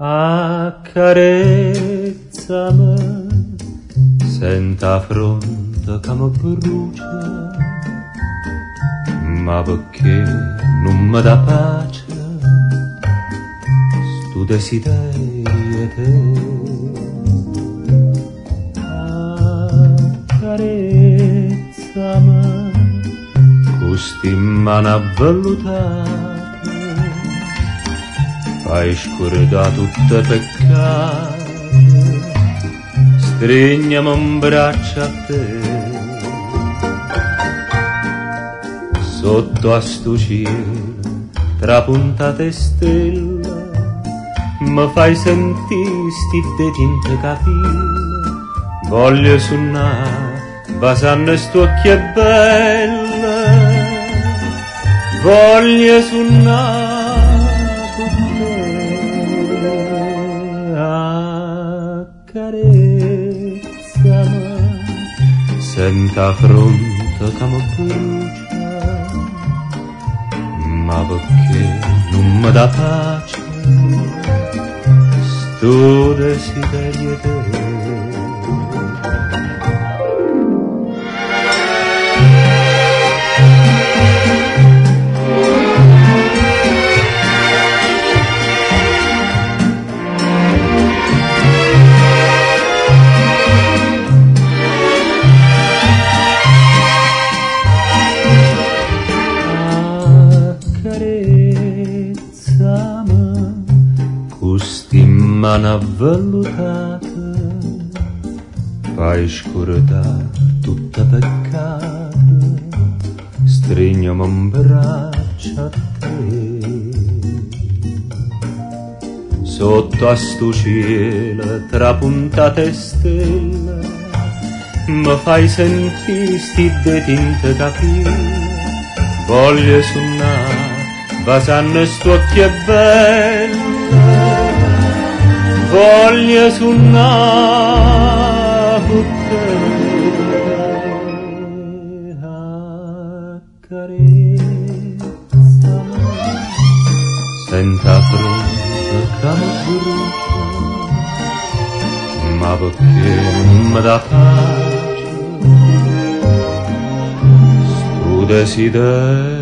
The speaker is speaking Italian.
Accarezzami, senta fronte che mi brucia, ma perché non mi dà pace stu desiderio te? Accarezzami, questi mani avvellutate, fai scordare tutte peccate, stringiami un braccio a te. Sotto a sto cielo, tra puntate stelle, mi fai sentire sti denti in capille. Voglio suonare, basando sti occhi belle, voglio suonare con te. Accarezzami, senta fronte che mi brucia, ma perché non mi dà pace sto desiderio te? Questi mani avvellutate, fai scordare tutte peccate, stringiami un braccio a te. Sotto a sto cielo, tra puntate stelle, mi fai sentire sti denti in capille. Voglio suonare, basando sti occhi belle, voglio suonare con te. Accarezzami, senta fronte che mi brucia, ma perché non mi dà pace sto desiderio